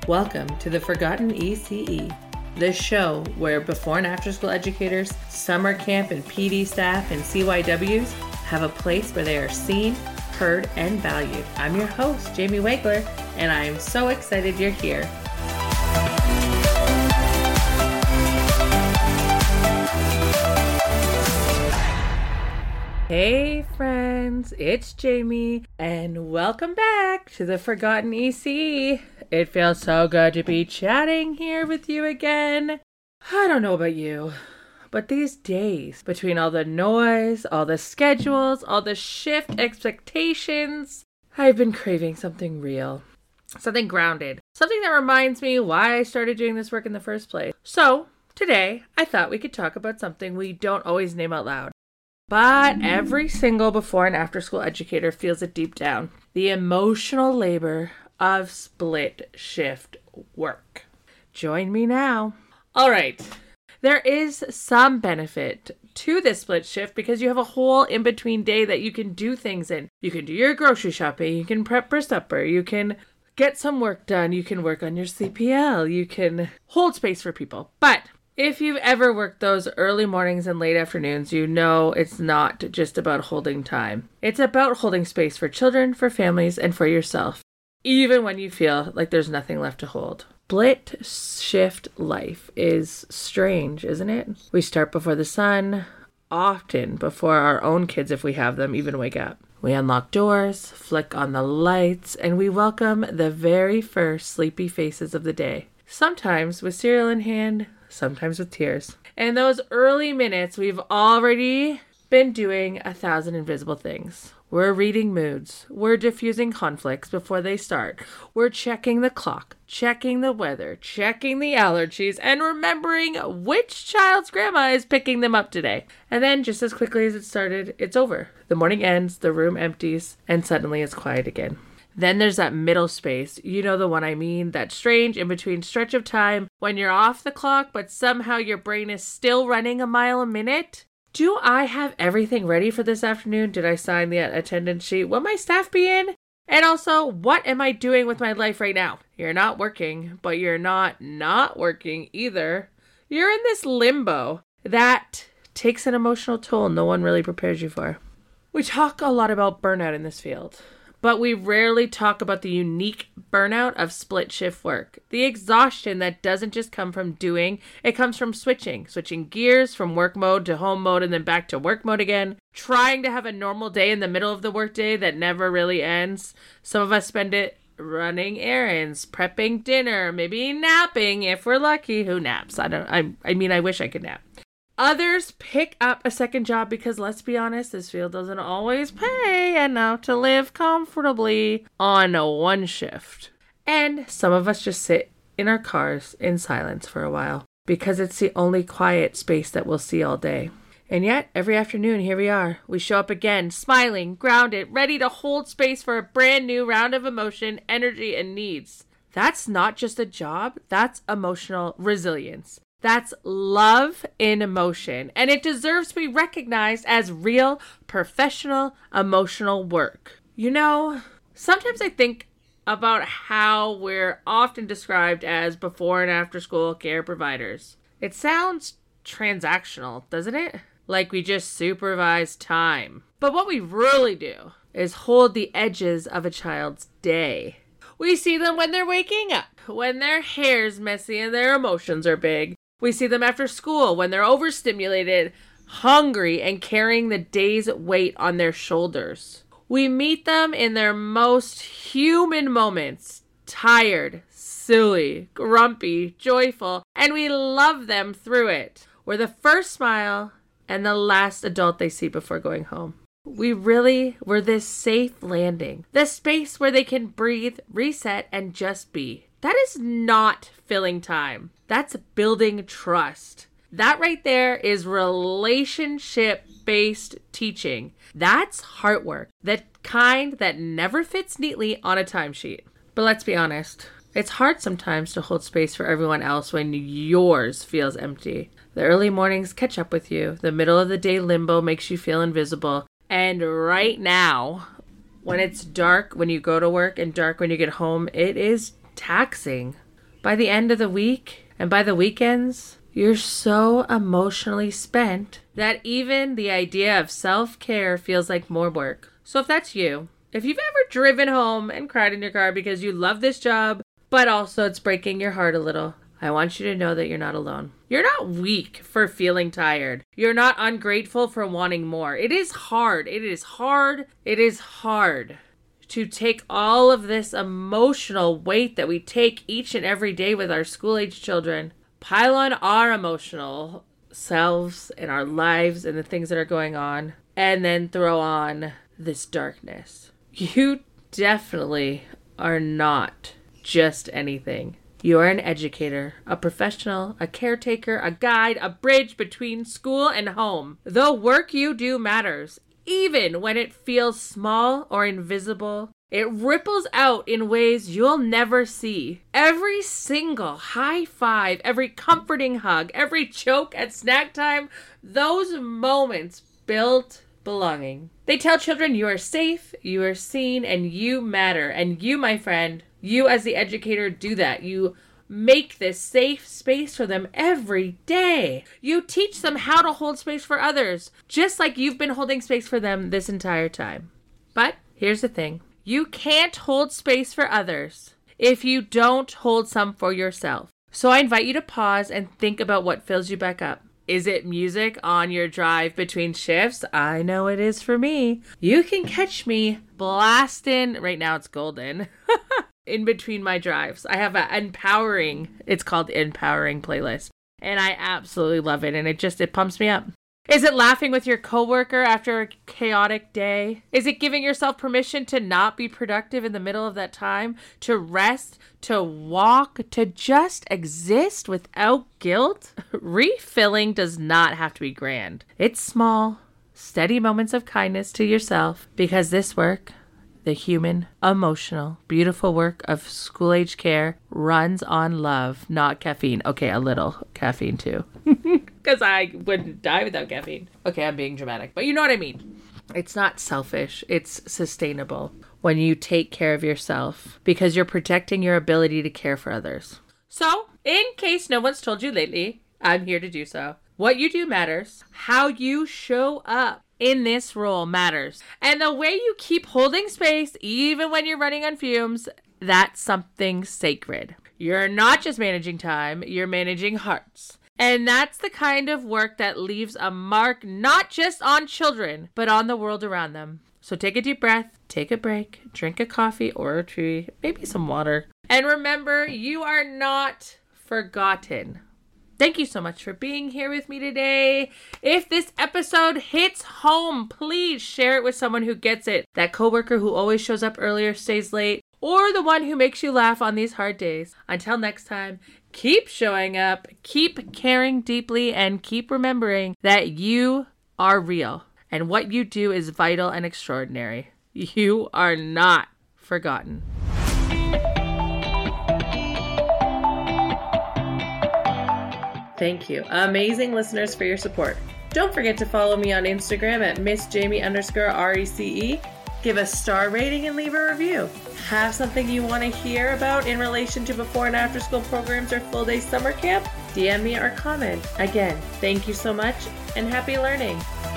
Welcome to the Forgotten ECE, the show where before and after school educators, summer camp and PD staff and CYWs have a place where they are seen, heard, and valued. I'm your host, Jamie Wegler, and I am so excited you're here. Hey friends, it's Jamie, and welcome back to the Forgotten ECE. It feels so good to be chatting here with you again. I don't know about you, but these days, between all the noise, all the schedules, all the shift expectations, I've been craving something real, something grounded, something that reminds me why I started doing this work in the first place. So today, I thought we could talk about something we don't always name out loud. But every single before and after school educator feels it deep down. The emotional labor of split shift work. Join me now. All right. There is some benefit to this split shift because you have a whole in-between day that you can do things in. You can do your grocery shopping. You can prep for supper. You can get some work done. You can work on your CPL. You can hold space for people. But if you've ever worked those early mornings and late afternoons, you know it's not just about holding time. It's about holding space for children, for families, and for yourself, even when you feel like there's nothing left to hold. Split shift life is strange, isn't it? We start before the sun, often before our own kids, if we have them, even wake up. We unlock doors, flick on the lights, and we welcome the very first sleepy faces of the day. Sometimes with cereal in hand, sometimes with tears. In those early minutes, we've already been doing 1,000 invisible things. We're reading moods. We're diffusing conflicts before they start. We're checking the clock, checking the weather, checking the allergies, and remembering which child's grandma is picking them up today. And then, just as quickly as it started, it's over. The morning ends, the room empties, and suddenly it's quiet again. Then there's that middle space. You know the one I mean, that strange in-between stretch of time when you're off the clock, but somehow your brain is still running a mile a minute. Do I have everything ready for this afternoon? Did I sign the attendance sheet? Will my staff be in? And also, what am I doing with my life right now? You're not working, but you're not working either. You're in this limbo that takes an emotional toll no one really prepares you for. We talk a lot about burnout in this field, but we rarely talk about the unique burnout of split shift work. The exhaustion that doesn't just come from doing, it comes from switching gears from work mode to home mode and then back to work mode again, trying to have a normal day in the middle of the workday that never really ends. Some of us spend it running errands, prepping dinner, maybe napping if we're lucky. Who naps? I wish I could nap. Others pick up a second job because, let's be honest, this field doesn't always pay enough to live comfortably on one shift. And some of us just sit in our cars in silence for a while because it's the only quiet space that we'll see all day. And yet, every afternoon, here we are. We show up again, smiling, grounded, ready to hold space for a brand new round of emotion, energy, and needs. That's not just a job, that's emotional resilience. That's love in motion, and it deserves to be recognized as real, professional, emotional work. You know, sometimes I think about how we're often described as before and after school care providers. It sounds transactional, doesn't it? Like we just supervise time. But what we really do is hold the edges of a child's day. We see them when they're waking up, when their hair's messy and their emotions are big. We see them after school when they're overstimulated, hungry, and carrying the day's weight on their shoulders. We meet them in their most human moments, tired, silly, grumpy, joyful, and we love them through it. We're the first smile and the last adult they see before going home. We're this safe landing, the space where they can breathe, reset, and just be. That is not filling time. That's building trust. That right there is relationship-based teaching. That's heart work, the kind that never fits neatly on a timesheet. But let's be honest, it's hard sometimes to hold space for everyone else when yours feels empty. The early mornings catch up with you. The middle of the day limbo makes you feel invisible. And right now, when it's dark when you go to work and dark when you get home, it is taxing. by the end of the week and by the weekends, you're so emotionally spent that even the idea of self-care feels like more work. So if that's you, if you've ever driven home and cried in your car because you love this job, but also it's breaking your heart a little, I want you to know that you're not alone. You're not weak for feeling tired. You're not ungrateful for wanting more. It is hard. It is hard. It is hard to take all of this emotional weight that we take each and every day with our school-age children, pile on our emotional selves and our lives and the things that are going on, and then throw on this darkness. You definitely are not just anything. You are an educator, a professional, a caretaker, a guide, a bridge between school and home. The work you do matters, even when it feels small or invisible. It ripples out in ways you'll never see. Every single high five, every comforting hug, every choke at snack time, those moments build belonging. They tell children you are safe, you are seen, and you matter. And you, my friend, you as the educator do that. You make this safe space for them every day. You teach them how to hold space for others, just like you've been holding space for them this entire time. But here's the thing. You can't hold space for others if you don't hold some for yourself. So I invite you to pause and think about what fills you back up. Is it music on your drive between shifts? I know it is for me. You can catch me blasting, right now it's golden, in between my drives. I have it's called Empowering playlist. And I absolutely love it. And it pumps me up. Is it laughing with your coworker after a chaotic day? Is it giving yourself permission to not be productive in the middle of that time? To rest, to walk, to just exist without guilt? Refilling does not have to be grand. It's small, steady moments of kindness to yourself, because this work, the human, emotional, beautiful work of school-age care, runs on love, not caffeine. Okay, a little caffeine too. Because I wouldn't die without caffeine. Okay, I'm being dramatic, but you know what I mean. It's not selfish. It's sustainable when you take care of yourself, because you're protecting your ability to care for others. So, in case no one's told you lately, I'm here to do so. What you do matters. How you show up in this role matters. And the way you keep holding space, even when you're running on fumes, that's something sacred. You're not just managing time, you're managing hearts. And that's the kind of work that leaves a mark not just on children, but on the world around them. So take a deep breath, take a break, drink a coffee or a tea, maybe some water. And remember, you are not forgotten. Thank you so much for being here with me today. If this episode hits home, please share it with someone who gets it. That coworker who always shows up early or stays late, or the one who makes you laugh on these hard days. Until next time, keep showing up, keep caring deeply, and keep remembering that you are real. And what you do is vital and extraordinary. You are not forgotten. Thank you, amazing listeners, for your support. Don't forget to follow me on Instagram at MissJamie_RECE. Give a star rating and leave a review. Have something you want to hear about in relation to before and after school programs or full day summer camp? DM me or comment. Again, thank you so much and happy learning.